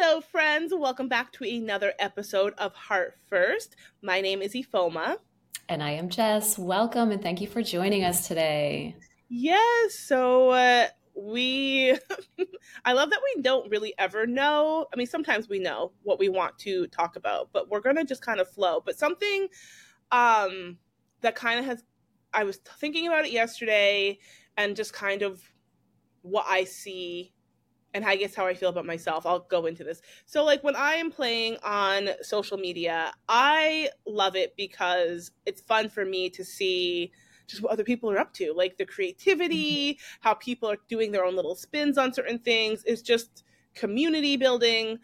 Hello, friends. Welcome back to another episode of Heart First. My name is Ifoma. And I am Jess. Welcome and thank you for joining us today. Yes, so we, I love that we don't really ever know. I mean, sometimes we know what we want to talk about, but we're going to just kind of flow. But something um, that kind of has, I was thinking about it yesterday and just kind of what I see and I guess how I feel about myself. I'll go into this. So, like, when I am playing on social media, I love it because it's fun for me to see just what other people are up to, like the creativity, how people are doing their own little spins on certain things. It's just community building.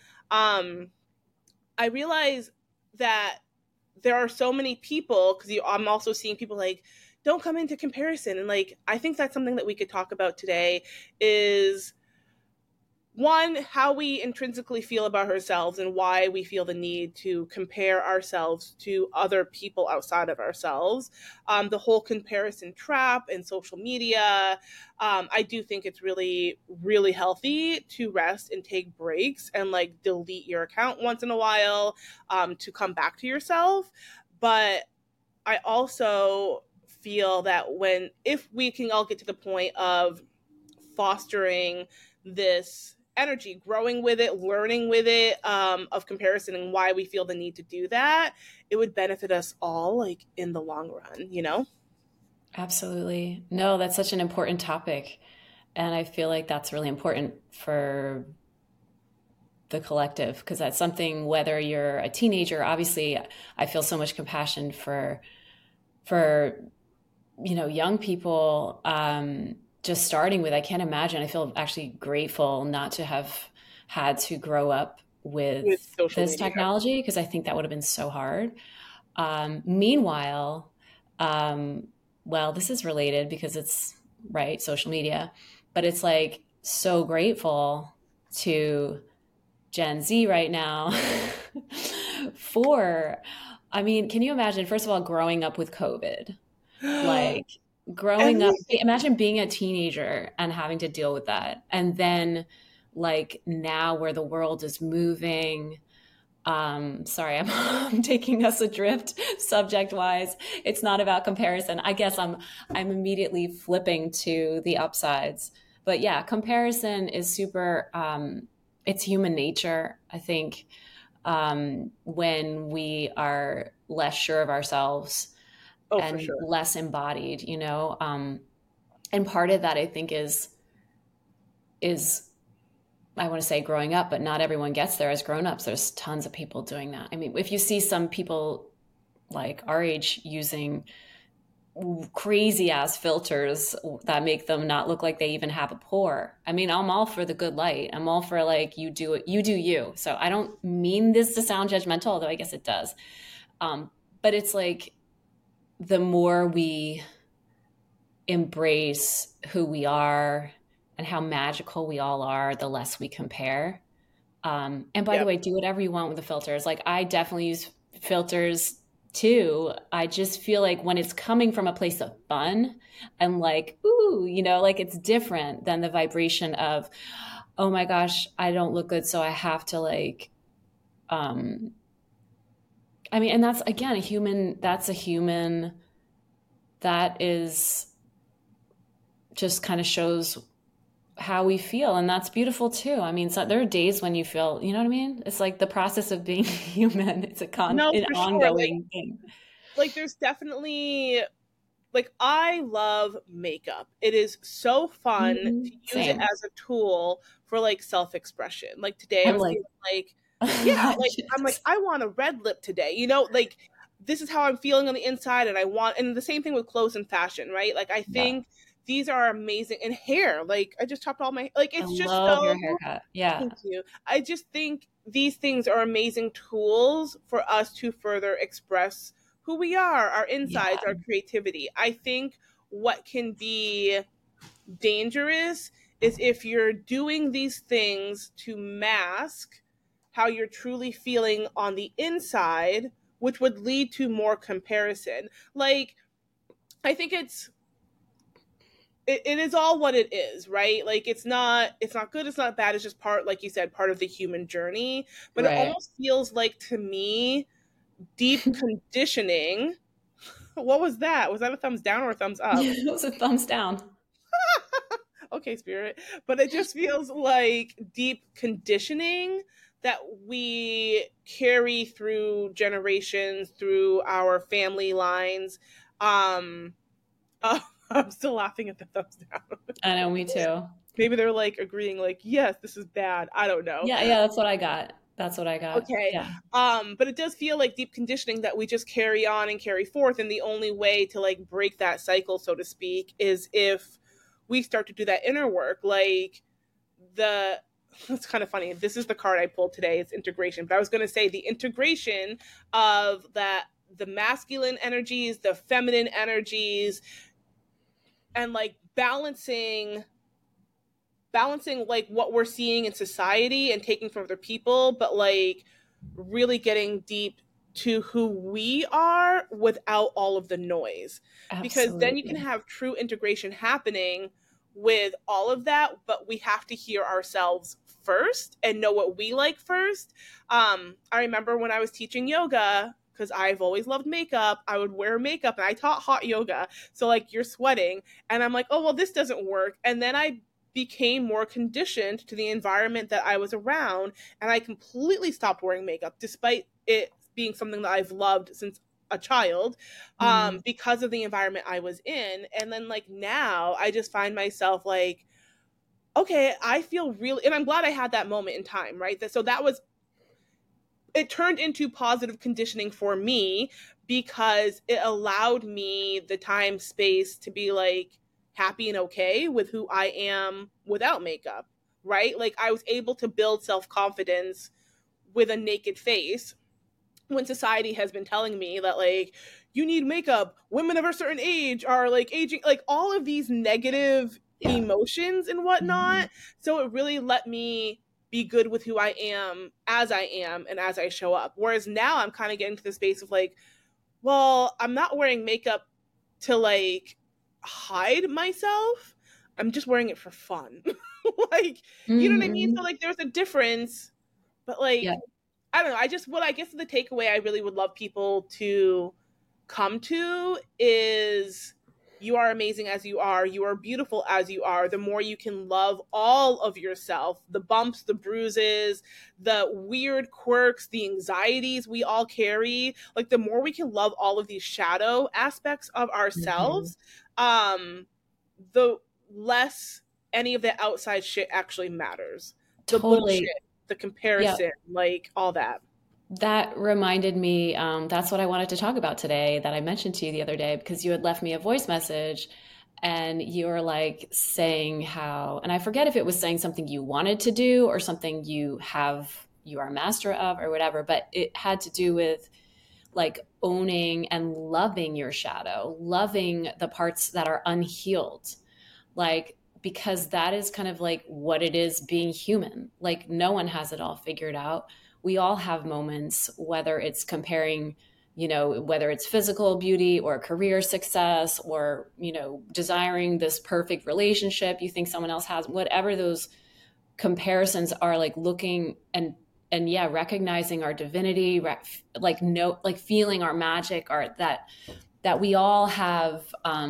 I realize that there are so many people because I'm also seeing people like don't come into comparison, and like I think that's something that we could talk about today is one, how we intrinsically feel about ourselves and why we feel the need to compare ourselves to other people outside of ourselves. The whole comparison trap in social media. I do think it's really, really healthy to rest and take breaks and like delete your account once in a while to come back to yourself. But I also feel that if we can all get to the point of fostering this energy, growing with it, learning with it, of comparison and why we feel the need to do that, it would benefit us all, like in the long run, you know? Absolutely. No, that's such an important topic. And I feel like that's really important for the collective because that's something, whether you're a teenager, obviously I feel so much compassion for young people, just starting with, I can't imagine. I feel actually grateful not to have had to grow up With with social this media. technology because I think that would have been so hard. Meanwhile, well, this is related because it's right, social media, but it's like so grateful to Gen Z right now for, I mean, can you imagine, first of all, growing up with COVID? Like growing up, Everything. imagine being a teenager and having to deal with that. And then like now where the world is moving, sorry, I'm taking us adrift subject wise. It's not about comparison. I guess I'm immediately flipping to the upsides. But yeah, comparison is super it's human nature. I think when we are less sure of ourselves Oh, for and sure. less embodied, and part of that I think is I want to say growing up, but not everyone gets there as grown-ups. There's tons of people doing that. I mean, if you see some people like our age using crazy ass filters that make them not look like they even have a pore. I mean, I'm all for the good light. I'm all for like you do it, you do you. So I don't mean this to sound judgmental, although I guess it does. But it's like the more we embrace who we are and how magical we all are, the less we compare. And by the Yep. way, do whatever you want with the filters. Like I definitely use filters too. I just feel like when it's coming from a place of fun and like, ooh, like it's different than the vibration of, oh my gosh, I don't look good, so I have to like, um, I mean, and that's again that's a human that is just kind of shows how we feel, and that's beautiful too. I mean, so there are days when you feel, you know what I mean? It's like the process of being human. It's No, an for sure. ongoing thing. Like there's definitely like I love makeup. It is so fun to use it Same. as a tool for like self-expression. Like today I I'm was like, feeling like, yeah, like I'm like yes. I want a red lip today. Like this is how I'm feeling on the inside and and the same thing with clothes and fashion, right? Like I Yeah, think these are amazing and hair. Like I just chopped all my like I it's just love your so haircut. Yeah, thank you. I just think these things are amazing tools for us to further express who we are, our insides, yeah, our creativity. I think what can be dangerous is if you're doing these things to mask how you're truly feeling on the inside, which would lead to more comparison. Like, I think it's it is all what it is, right? Like it's not good, it's not bad, it's just part, like you said, part of the human journey. But it Right. almost feels like to me deep conditioning. What was that? Was that a thumbs down or a thumbs up? It was a thumbs down. Okay, spirit. But it just feels like deep conditioning that we carry through generations, through our family lines. Um, I'm still laughing at the thumbs down. I know, me too. Maybe they're like agreeing, like, yes, this is bad. I don't know. Yeah, yeah, that's what I got. That's what I got. Okay. Yeah. But it does feel like deep conditioning that we just carry on and carry forth. And the only way to like break that cycle, so to speak, is if we start to do that inner work. Like the it's kind of funny. This is the card I pulled today. It's integration. But I was gonna say the integration of that, the masculine energies, the feminine energies, and like balancing like what we're seeing in society and taking from other people, but like really getting deep to who we are without all of the noise. Because then you can Absolutely. have true integration happening with all of that, but we have to hear ourselves first and know what we like first. I remember when I was teaching yoga, because I've always loved makeup, I would wear makeup and I taught hot yoga. So, like, you're sweating, and I'm like, oh, well, this doesn't work. And then I became more conditioned to the environment that I was around, and I completely stopped wearing makeup despite it being something that I've loved since a child, Mm. because of the environment I was in. And then like now I just find myself like, okay, I feel really, and I'm glad I had that moment in time, right? So that was, it turned into positive conditioning for me because it allowed me the time space to be like happy and okay with who I am without makeup, right? Like I was able to build self-confidence with a naked face when society has been telling me that like you need makeup, women of a certain age are like aging, like all of these negative Yeah. emotions and Mhm. whatnot. So it really let me be good with who I am and as I show up. Whereas now I'm kind of getting to the space of like, well, I'm not wearing makeup to like hide myself. I'm just wearing it for fun. Like, you know what I mean? So Mhm. like there's a difference, but Yeah, like I don't know. I just, what I guess the takeaway I really would love people to come to is you are amazing as you are. You are beautiful as you are. The more you can love all of yourself, the bumps, the bruises, the weird quirks, the anxieties we all carry, like the more we can love all of these shadow aspects of Mhm. ourselves, um, the less any of the outside shit actually matters. The bullshit, Totally. the Yeah. comparison, like all that. That reminded me, that's what I wanted to talk about today that I mentioned to you the other day because you had left me a voice message and you were like saying how, and I forget if it was saying something you wanted to do or something you are a master of or whatever, but it had to do with like owning and loving your shadow, loving the parts that are unhealed. Like, because that is kind of like what it is being human. Like, no one has it all figured out. We all have moments, whether it's comparing, whether it's physical beauty or career success or, desiring this perfect relationship you think someone else has, whatever those comparisons are, like looking and yeah, recognizing our divinity, like no, like feeling our magic, or that we all have,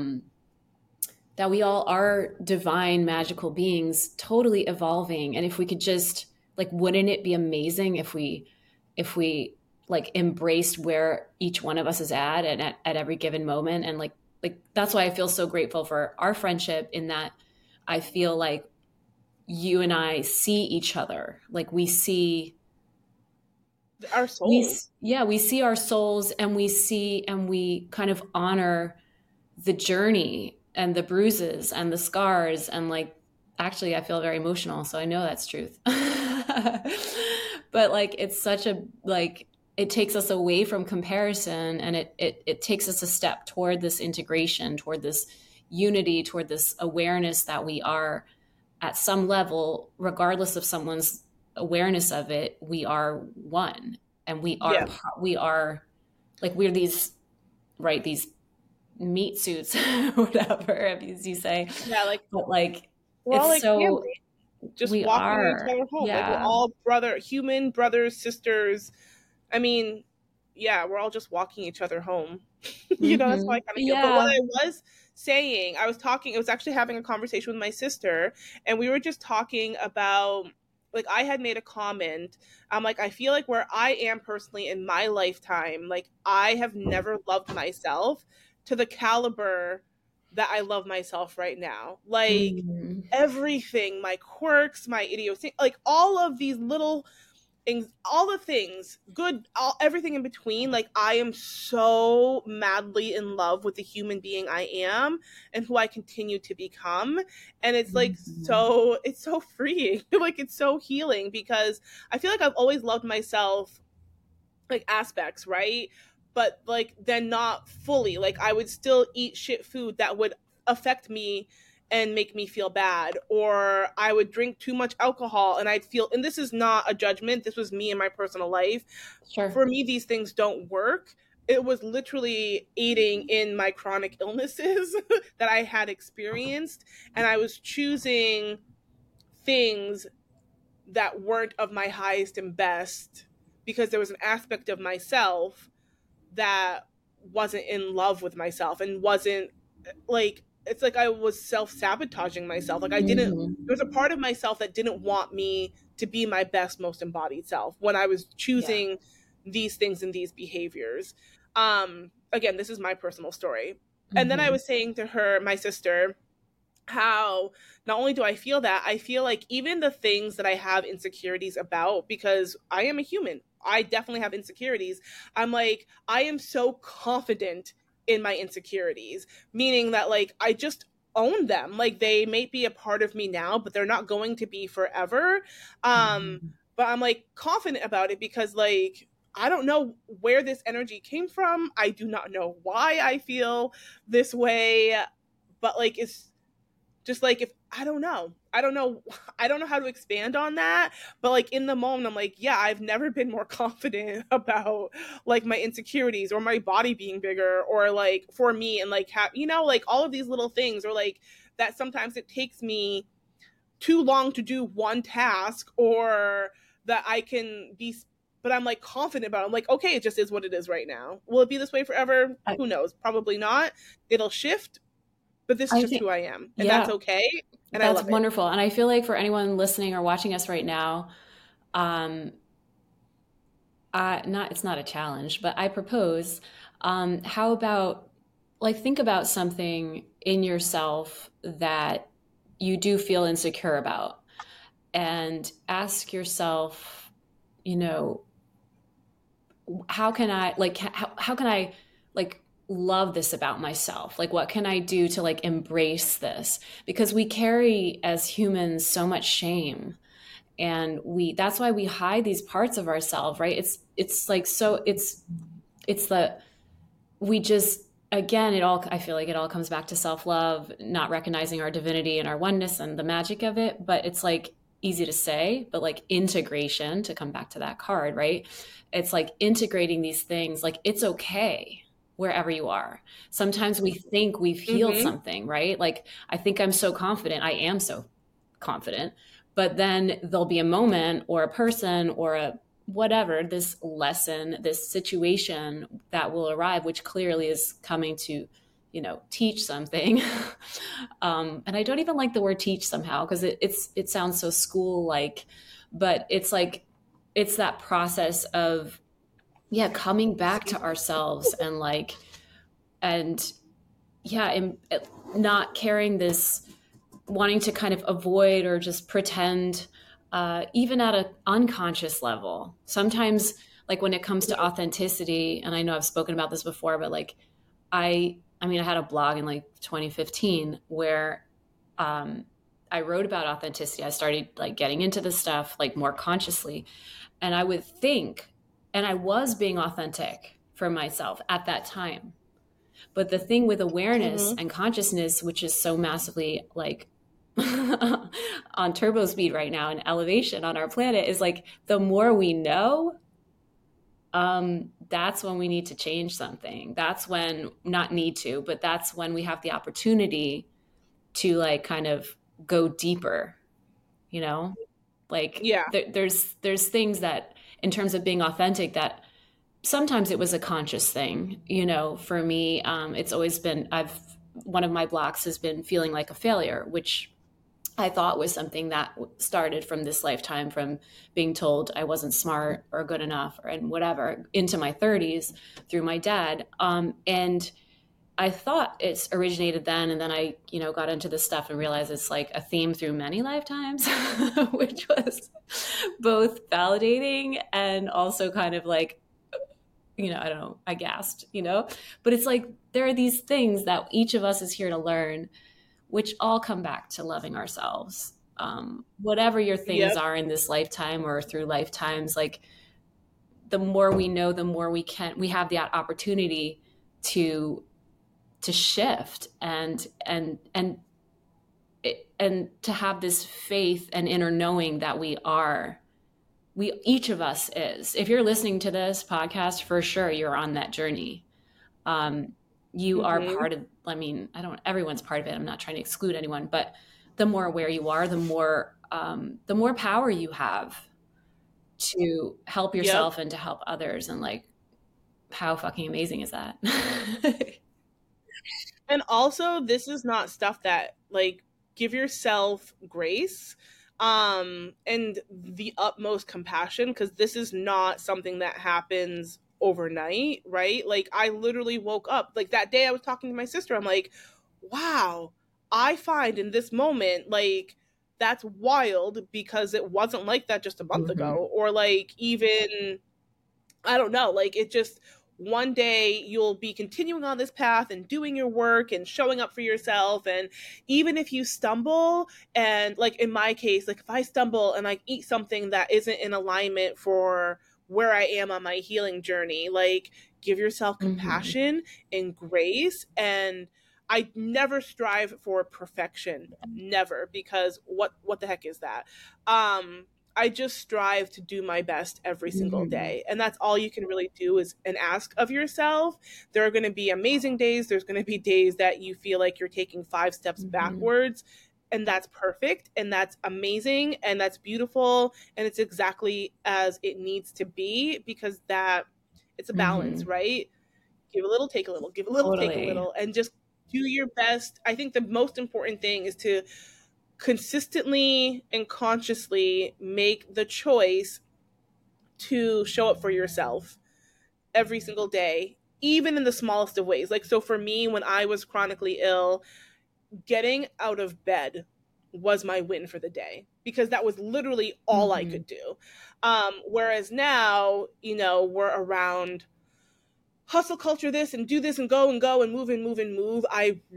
that we all are divine magical beings totally evolving. And if we could just, like, wouldn't it be amazing if we like embraced where each one of us is at and at every given moment. And like that's why I feel so grateful for our friendship, in that I feel like you and I see each other, like Our souls. we see our souls, and we kind of honor the journey and the bruises and the scars. And like, actually I feel very emotional, so I know that's truth. But like, it's such a, like, it takes us away from comparison, and it takes us a step toward this integration, toward this unity, toward this awareness that we are, at some level, regardless of someone's awareness of it, we are one. And Yeah. we are like, we're these, right, these meat suits, whatever, as you say. Yeah, like But like, we're all it's like so, family, just we walking each are, other home. Like we're yeah. all human brothers, sisters. I mean, yeah, we're all just walking each other home. That's how I kind of feel. But what Yeah. I was saying, I was actually having a conversation with my sister, and we were just talking about, like, I had made a comment. I'm like, I feel like where I am personally in my lifetime, like, I have never loved myself to the caliber that I love myself right now. Like, Mm. everything, my quirks, my idiocy, like, all of these little all the things good, everything in between, like I am so madly in love with the human being I am and who I continue to become. And it's like, Mhm. it's so freeing. Like it's so healing because I feel like I've always loved myself, like aspects, right? But like then not fully. Like I would still eat shit food that would affect me and make me feel bad, or I would drink too much alcohol and I'd feel, and this is not a judgment, this was me in my personal life. Sure. For me these things don't work. It was literally aiding in my chronic illnesses that I had experienced, and I was choosing things that weren't of my highest and best because there was an aspect of myself that wasn't in love with myself and wasn't, like, it's like I was self-sabotaging myself. Like I didn't, there Hmm. was a part of myself that didn't want me to be my best, most embodied self when I was Yeah. choosing these things and these behaviors. Again, this is my personal story. And then I Hmm. was saying to her, my sister, how not only do I feel that, I feel like even the things that I have insecurities about, because I am a human, I definitely have insecurities. I'm like, I am so confident in my insecurities, meaning that like I just own them. Like they may be a part of me now, but they're not going to be forever. Hmm. But I'm like confident about it because like I don't know where this energy came from. I do not know why I feel this way, but like it's just like, if I don't know how to expand on that, but like in the moment I'm like, yeah, I've never been more confident about like my insecurities or my body being bigger, or like for me, and like like all of these little things, or like that sometimes it takes me too long to do one task, or that I can be, but I'm like confident about it. I'm like, okay, it just is what it is right now. Will it be this way forever? I, Who knows? Probably not. It'll shift, but this is I just think, who I am, and that's yeah, okay, and I that's love it. wonderful. And I feel like for anyone listening or watching us right now, um, not, it's not a challenge, but I propose, how about, like, think about something in yourself that you do feel insecure about, and ask yourself, you know, how can I, like, how can I, like, love this about myself? Like, what can I do to, like, embrace this? Because we carry as humans so much shame, and that's why we hide these parts of ourselves, right? It's like, so it's the, we just, again, it all, I feel like it all comes back to self-love, not recognizing our divinity and our oneness and the magic of it. But it's like easy to say, but like integration, to come back to that card, right? It's like integrating these things, like it's okay wherever you are. Sometimes we think we've healed Mm-hmm. something, right? Like, I think I'm so confident, I am so confident, but then there'll be a moment or a person or a whatever, this lesson, this situation that will arrive, which clearly is coming to, teach something. And I don't even like the word teach somehow, because it sounds so school like, but it's like, it's that process of, yeah, coming back to ourselves, and like, and yeah, and not carrying this, wanting to kind of avoid or just pretend, even at an unconscious level. Sometimes, like when it comes to authenticity, and I know I've spoken about this before, but like, I mean, I had a blog in like 2015 where, um, I wrote about authenticity. I started like getting into this stuff like more consciously, and I would think, and I was being authentic for myself at that time. But the thing with awareness Mm-hmm. and consciousness, which is so massively like on turbo speed right now and elevation on our planet, is like, the more we know, that's when we need to change something. That's when, not need to, but that's when we have the opportunity to like kind of go deeper, you know? Like Yeah. there's things that in terms of being authentic that sometimes it was a conscious thing, you know, for me. It's always been, one of my blocks has been feeling like a failure, which I thought was something that started from this lifetime, from being told I wasn't smart or good enough or and whatever, into my 30s through my dad. And I thought it's originated then, and then I, you know, got into this stuff and realized it's like a theme through many lifetimes, which was both validating and also kind of like, you know, I don't know, I gasped, you know, but it's like there are these things that each of us is here to learn, which all come back to loving ourselves. Whatever your things Yep. are in this lifetime or through lifetimes, like the more we know, the more we have the opportunity to shift and to have this faith and inner knowing that each of us is. If you're listening to this podcast, for sure you're on that journey. You are part of, I mean, everyone's part of it. I'm not trying to exclude anyone, but the more aware you are, the more power you have to help yourself and to help others. And like, how fucking amazing is that? And also, this is not stuff that, like, give yourself grace and the utmost compassion, because this is not something that happens overnight, right? Like, I literally woke up, like, that day I was talking to my sister, I'm like, wow, I find in this moment, like, that's wild, because it wasn't like that just a month ago, or like, even, I don't know, like, it just, one day you'll be continuing on this path and doing your work and showing up for yourself. And even if you stumble, and like in my case, like if I stumble and I eat something that isn't in alignment for where I am on my healing journey, like, give yourself compassion and grace. And I never strive for perfection, never, because what the heck is that? I just strive to do my best every single day. And that's all you can really do is and ask of yourself. There are going to be amazing days. There's going to be days that you feel like you're taking 5 steps backwards, and that's perfect, and that's amazing, and that's beautiful, and it's exactly as it needs to be, because that it's a balance, right? Give a little, take a little, give a little, take a little, and just do your best. I think the most important thing is to consistently and consciously make the choice to show up for yourself every single day, even in the smallest of ways. Like, so for me, when I was chronically ill, getting out of bed was my win for the day, because that was literally all I could do. Whereas now, you know, we're around hustle culture, this and do this and go and go and move and move and move.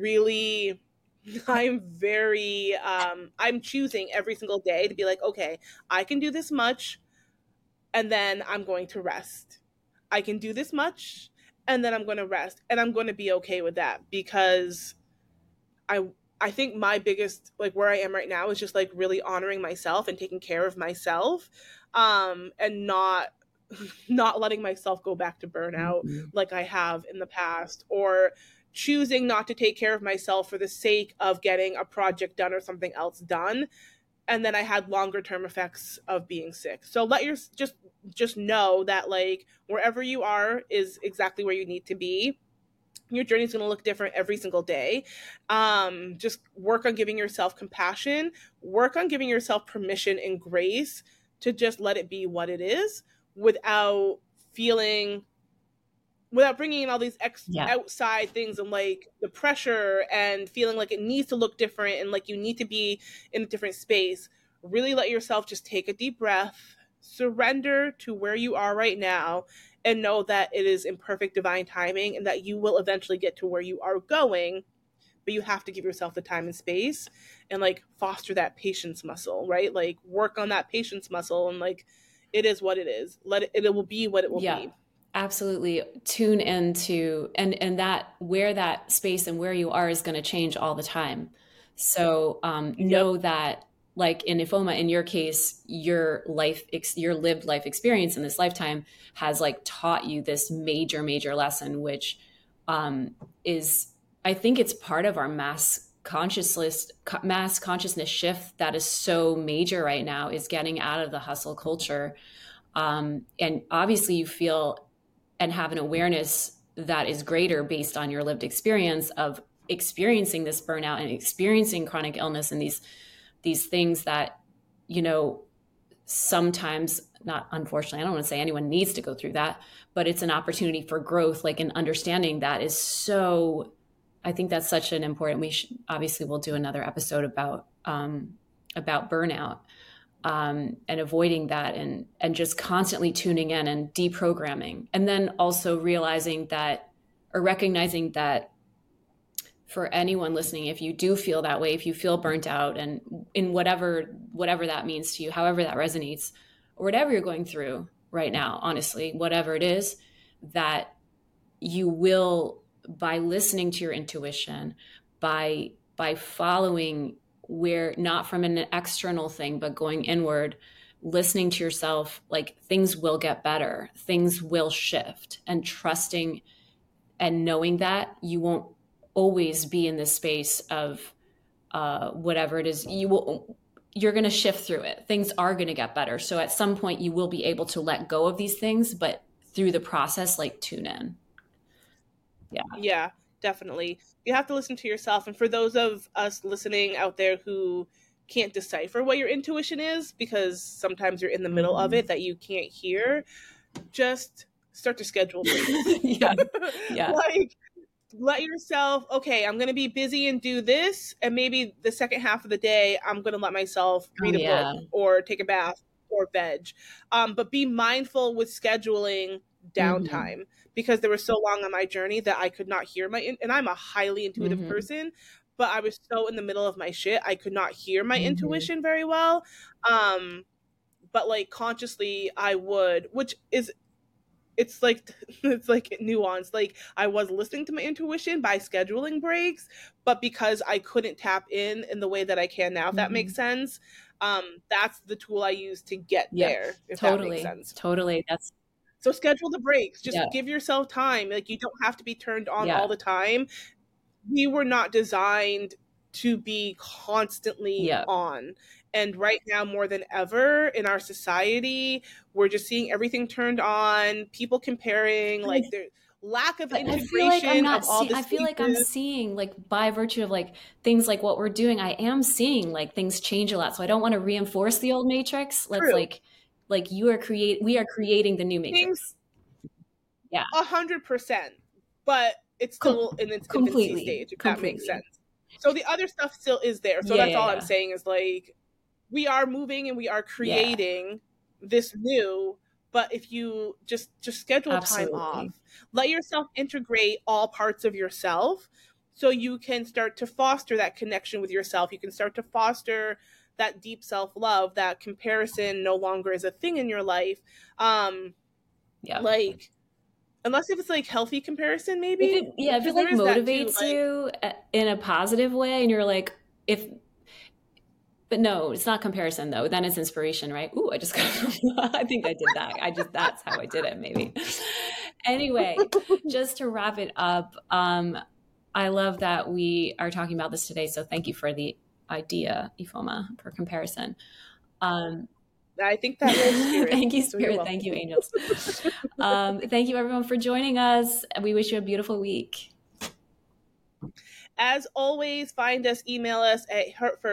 I'm very, I'm choosing every single day to be like, okay, I can do this much, and then I'm going to rest. I can do this much, and then I'm going to rest, and I'm going to be okay with that, because I think my biggest, like, where I am right now is just like really honoring myself and taking care of myself, and not letting myself go back to burnout like I have in the past, or choosing not to take care of myself for the sake of getting a project done or something else done, and then I had longer term effects of being sick. So let your just know that, like, wherever you are is exactly where you need to be. Your journey is going to look different every single day. Just work on giving yourself compassion, work on giving yourself permission and grace to just let it be what it is, without bringing in all these outside things, and like the pressure and feeling like it needs to look different and like you need to be in a different space. Really let yourself just take a deep breath, surrender to where you are right now, and know that it is in perfect divine timing, and that you will eventually get to where you are going. But you have to give yourself the time and space, and like foster that patience muscle, right? Like, work on that patience muscle, and like, it is what it is. It will be what it will be. Absolutely. Tune into and that, where that space and where you are is going to change all the time. So know that like in Ifoma, in your case, your lived life experience in this lifetime has like taught you this major, major lesson, which is, I think it's part of our mass consciousness shift that is so major right now, is getting out of the hustle culture. And obviously you feel and have an awareness that is greater based on your lived experience of experiencing this burnout and experiencing chronic illness and these things that, you know, sometimes, not unfortunately, I don't want to say anyone needs to go through that, but it's an opportunity for growth, like an understanding that is so, I think that's such an important, obviously we'll do another episode about burnout, and avoiding that, and just constantly tuning in and deprogramming. And then also realizing that, or recognizing that, for anyone listening, if you do feel that way, if you feel burnt out, and in whatever that means to you, however that resonates, or whatever you're going through right now, honestly, whatever it is, that you will, by listening to your intuition, by following where, not from an external thing, but going inward, listening to yourself, like things will get better, things will shift, and trusting and knowing that you won't always be in this space of whatever it is, you're going to shift through it. Things are going to get better. So at some point you will be able to let go of these things, but through the process, like tune in. Yeah, definitely. You have to listen to yourself. And for those of us listening out there who can't decipher what your intuition is, because sometimes you're in the middle of it that you can't hear, just start to schedule things. Yeah. Like, let yourself, okay, I'm going to be busy and do this, and maybe the second half of the day, I'm going to let myself read a book or take a bath or veg. But be mindful with scheduling downtime, because there was so long on my journey that I could not hear and I'm a highly intuitive person, but I was so in the middle of my shit, I could not hear my intuition very well. But like consciously I would, which is, it's like nuanced. Like I was listening to my intuition by scheduling breaks, but because I couldn't tap in the way that I can now, if that makes sense. That's the tool I use to get there. If that makes sense. Totally. So schedule the breaks. Just give yourself time. Like you don't have to be turned on all the time. We were not designed to be constantly on. And right now, more than ever in our society, we're just seeing everything turned on, people comparing, like their lack of integration of all this. I feel like I'm seeing, like by virtue of like things like what we're doing, I am seeing like things change a lot. So I don't want to reinforce the old matrix. Let's like we are creating the new matrix. 100%. But it's still in its infancy stage, if that makes sense. So the other stuff still is there. So that's all I'm saying is like, we are moving and we are creating this new, but if you just schedule time off, let yourself integrate all parts of yourself so you can start to foster that connection with yourself. You can start to foster that deep self-love, that comparison no longer is a thing in your life. Like, unless if it's like healthy comparison, maybe. If it like motivates you in a positive way, and you're like, but no, it's not comparison though. Then it's inspiration, right? Ooh, I just got, I think I did that. That's how I did it, maybe. Anyway, just to wrap it up, I love that we are talking about this today. So thank you for the idea, Ifoma, for comparison. I think that was Spirit. Thank you, Spirit. Thank you, angels. Thank you, everyone, for joining us. We wish you a beautiful week. As always, email us at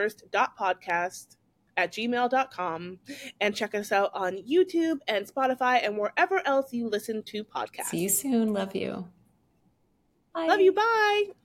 heartfirst.podcast@gmail.com, and check us out on YouTube and Spotify and wherever else you listen to podcasts. See you soon. Love you. Bye. Love you. Bye.